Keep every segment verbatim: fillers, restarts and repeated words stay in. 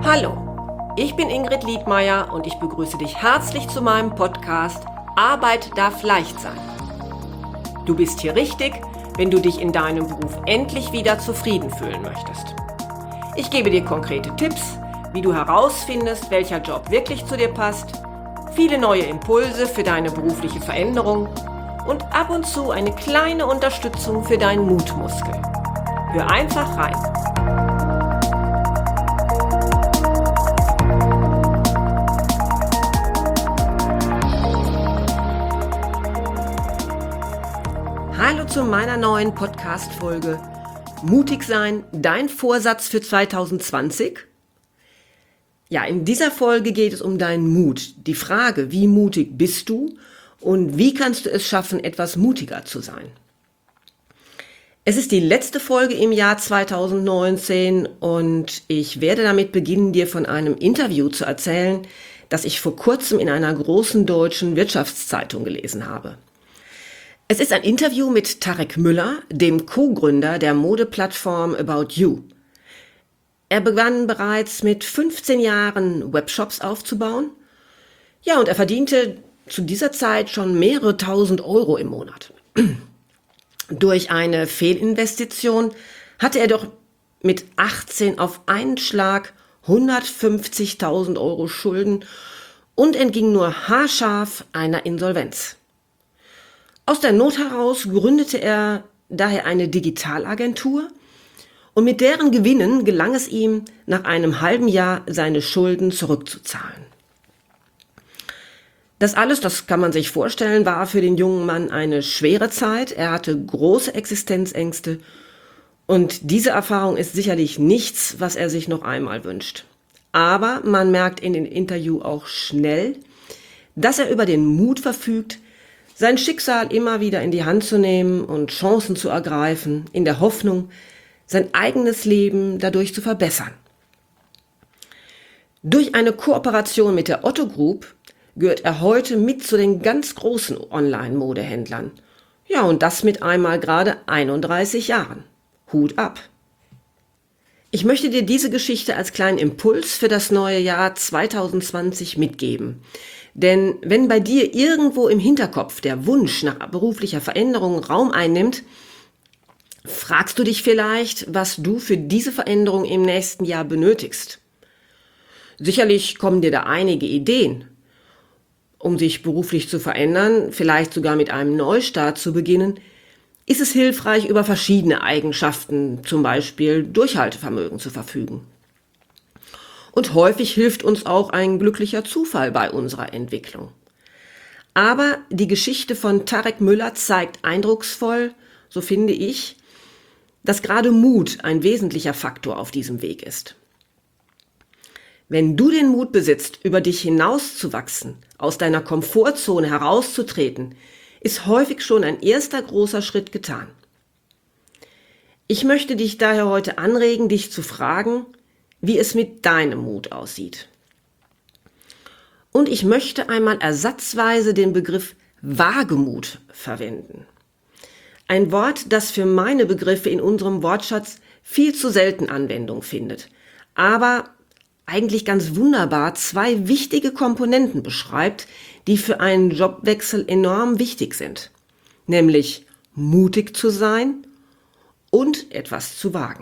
Hallo, ich bin Ingrid Liedmeier und ich begrüße dich herzlich zu meinem Podcast Arbeit darf leicht sein. Du bist hier richtig, wenn du dich in deinem Beruf endlich wieder zufrieden fühlen möchtest. Ich gebe dir konkrete Tipps, wie du herausfindest, welcher Job wirklich zu dir passt, viele neue Impulse für deine berufliche Veränderung und ab und zu eine kleine Unterstützung für deinen Mutmuskel. Hör einfach rein. Hallo zu meiner neuen Podcast-Folge Mutig sein, dein Vorsatz für zwanzig zwanzig? Ja, in dieser Folge geht es um deinen Mut. Die Frage, wie mutig bist du und wie kannst du es schaffen, etwas mutiger zu sein? Es ist die letzte Folge im Jahr zwanzig neunzehn und ich werde damit beginnen, dir von einem Interview zu erzählen, das ich vor kurzem in einer großen deutschen Wirtschaftszeitung gelesen habe. Es ist ein Interview mit Tarek Müller, dem Co-Gründer der Modeplattform About You. Er begann bereits mit fünfzehn Jahren Webshops aufzubauen. Ja, und er verdiente zu dieser Zeit schon mehrere tausend Euro im Monat. Durch eine Fehlinvestition hatte er doch mit achtzehn auf einen Schlag hundertfünfzigtausend Euro Schulden und entging nur haarscharf einer Insolvenz. Aus der Not heraus gründete er daher eine Digitalagentur und mit deren Gewinnen gelang es ihm, nach einem halben Jahr seine Schulden zurückzuzahlen. Das alles, das kann man sich vorstellen, war für den jungen Mann eine schwere Zeit. Er hatte große Existenzängste und diese Erfahrung ist sicherlich nichts, was er sich noch einmal wünscht. Aber man merkt in dem Interview auch schnell, dass er über den Mut verfügt, sein Schicksal immer wieder in die Hand zu nehmen und Chancen zu ergreifen, in der Hoffnung, sein eigenes Leben dadurch zu verbessern. Durch eine Kooperation mit der Otto Group gehört er heute mit zu den ganz großen Online-Modehändlern. Ja, und das mit einmal gerade einunddreißig Jahren. Hut ab! Ich möchte dir diese Geschichte als kleinen Impuls für das neue Jahr zwanzig zwanzig mitgeben. Denn wenn bei dir irgendwo im Hinterkopf der Wunsch nach beruflicher Veränderung Raum einnimmt, fragst du dich vielleicht, was du für diese Veränderung im nächsten Jahr benötigst. Sicherlich kommen dir da einige Ideen, um sich beruflich zu verändern, vielleicht sogar mit einem Neustart zu beginnen, ist es hilfreich, über verschiedene Eigenschaften, zum Beispiel Durchhaltevermögen, zu verfügen. Und häufig hilft uns auch ein glücklicher Zufall bei unserer Entwicklung. Aber die Geschichte von Tarek Müller zeigt eindrucksvoll, so finde ich, dass gerade Mut ein wesentlicher Faktor auf diesem Weg ist. Wenn du den Mut besitzt, über dich hinauszuwachsen, aus deiner Komfortzone herauszutreten, ist häufig schon ein erster großer Schritt getan. Ich möchte dich daher heute anregen, dich zu fragen, wie es mit deinem Mut aussieht. Und ich möchte einmal ersatzweise den Begriff Wagemut verwenden. Ein Wort, das für meine Begriffe in unserem Wortschatz viel zu selten Anwendung findet, aber eigentlich ganz wunderbar zwei wichtige Komponenten beschreibt, die für einen Jobwechsel enorm wichtig sind, nämlich mutig zu sein und etwas zu wagen.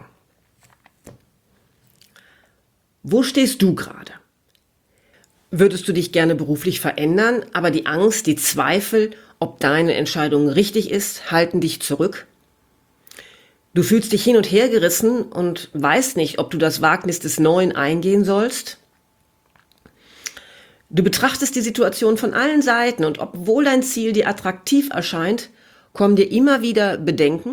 Wo stehst du gerade? Würdest du dich gerne beruflich verändern, aber die Angst, die Zweifel, ob deine Entscheidung richtig ist, halten dich zurück? Du fühlst dich hin und her gerissen und weißt nicht, ob du das Wagnis des Neuen eingehen sollst? Du betrachtest die Situation von allen Seiten und obwohl dein Ziel dir attraktiv erscheint, kommen dir immer wieder Bedenken?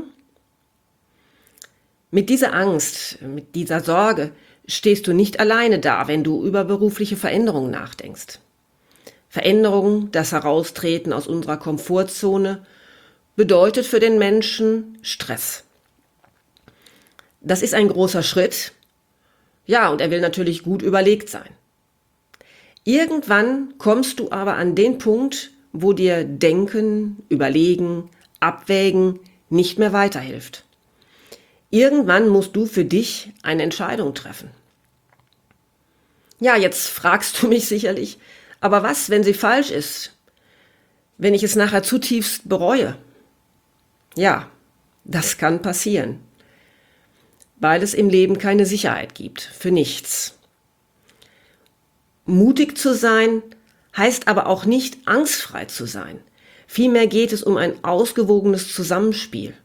Mit dieser Angst, mit dieser Sorge stehst du nicht alleine da, wenn du über berufliche Veränderungen nachdenkst. Veränderung, das Heraustreten aus unserer Komfortzone, bedeutet für den Menschen Stress. Das ist ein großer Schritt. Ja, und er will natürlich gut überlegt sein. Irgendwann kommst du aber an den Punkt, wo dir Denken, Überlegen, Abwägen nicht mehr weiterhilft. Irgendwann musst du für dich eine Entscheidung treffen. Ja, jetzt fragst du mich sicherlich, aber was, wenn sie falsch ist? Wenn ich es nachher zutiefst bereue? Ja, das kann passieren, weil es im Leben keine Sicherheit gibt, für nichts. Mutig zu sein heißt aber auch nicht angstfrei zu sein. Vielmehr geht es um ein ausgewogenes Zusammenspiel.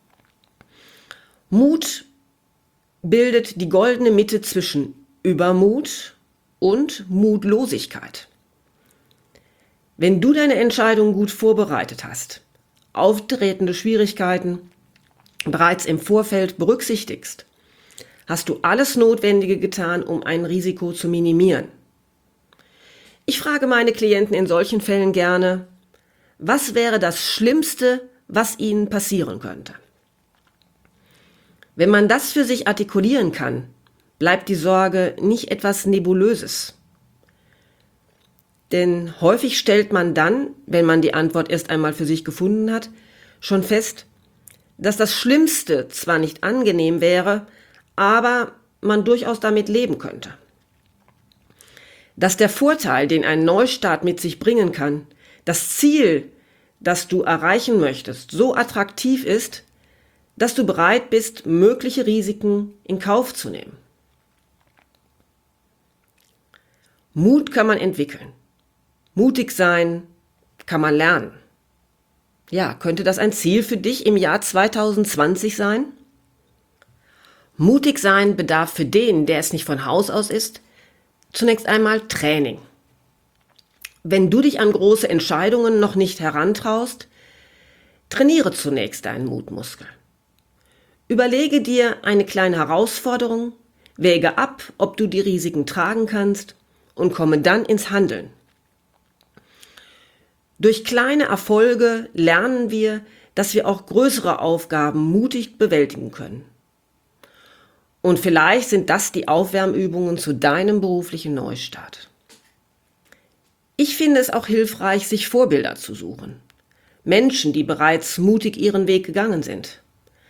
Mut bildet die goldene Mitte zwischen Übermut und Mutlosigkeit. Wenn du deine Entscheidung gut vorbereitet hast, auftretende Schwierigkeiten bereits im Vorfeld berücksichtigst, hast du alles Notwendige getan, um ein Risiko zu minimieren. Ich frage meine Klienten in solchen Fällen gerne, was wäre das Schlimmste, was ihnen passieren könnte? Wenn man das für sich artikulieren kann, bleibt die Sorge nicht etwas Nebulöses. Denn häufig stellt man dann, wenn man die Antwort erst einmal für sich gefunden hat, schon fest, dass das Schlimmste zwar nicht angenehm wäre, aber man durchaus damit leben könnte. Dass der Vorteil, den ein Neustart mit sich bringen kann, das Ziel, das du erreichen möchtest, so attraktiv ist, dass du bereit bist, mögliche Risiken in Kauf zu nehmen. Mut kann man entwickeln. Mutig sein kann man lernen. Ja, könnte das ein Ziel für dich im Jahr zwanzig zwanzig sein? Mutig sein bedarf für den, der es nicht von Haus aus ist, zunächst einmal Training. Wenn du dich an große Entscheidungen noch nicht herantraust, trainiere zunächst deinen Mutmuskel. Überlege dir eine kleine Herausforderung, wäge ab, ob du die Risiken tragen kannst und komme dann ins Handeln. Durch kleine Erfolge lernen wir, dass wir auch größere Aufgaben mutig bewältigen können. Und vielleicht sind das die Aufwärmübungen zu deinem beruflichen Neustart. Ich finde es auch hilfreich, sich Vorbilder zu suchen. Menschen, die bereits mutig ihren Weg gegangen sind.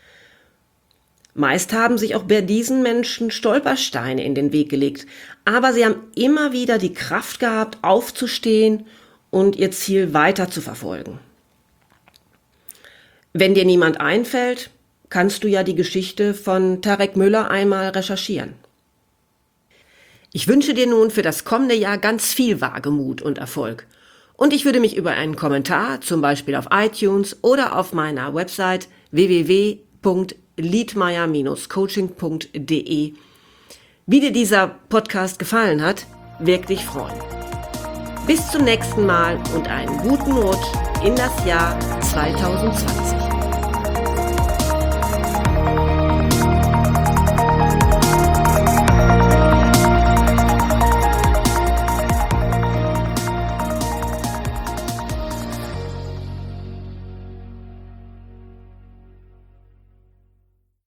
Meist haben sich auch bei diesen Menschen Stolpersteine in den Weg gelegt, aber sie haben immer wieder die Kraft gehabt, aufzustehen und ihr Ziel weiter zu verfolgen. Wenn dir niemand einfällt, kannst du ja die Geschichte von Tarek Müller einmal recherchieren. Ich wünsche dir nun für das kommende Jahr ganz viel Wagemut und Erfolg. Und ich würde mich über einen Kommentar, zum Beispiel auf iTunes oder auf meiner Website w w w punkt liedmeier Bindestrich coaching punkt de, wie dir dieser Podcast gefallen hat, wirklich freuen. Bis zum nächsten Mal und einen guten Rutsch in das Jahr zwanzig zwanzig.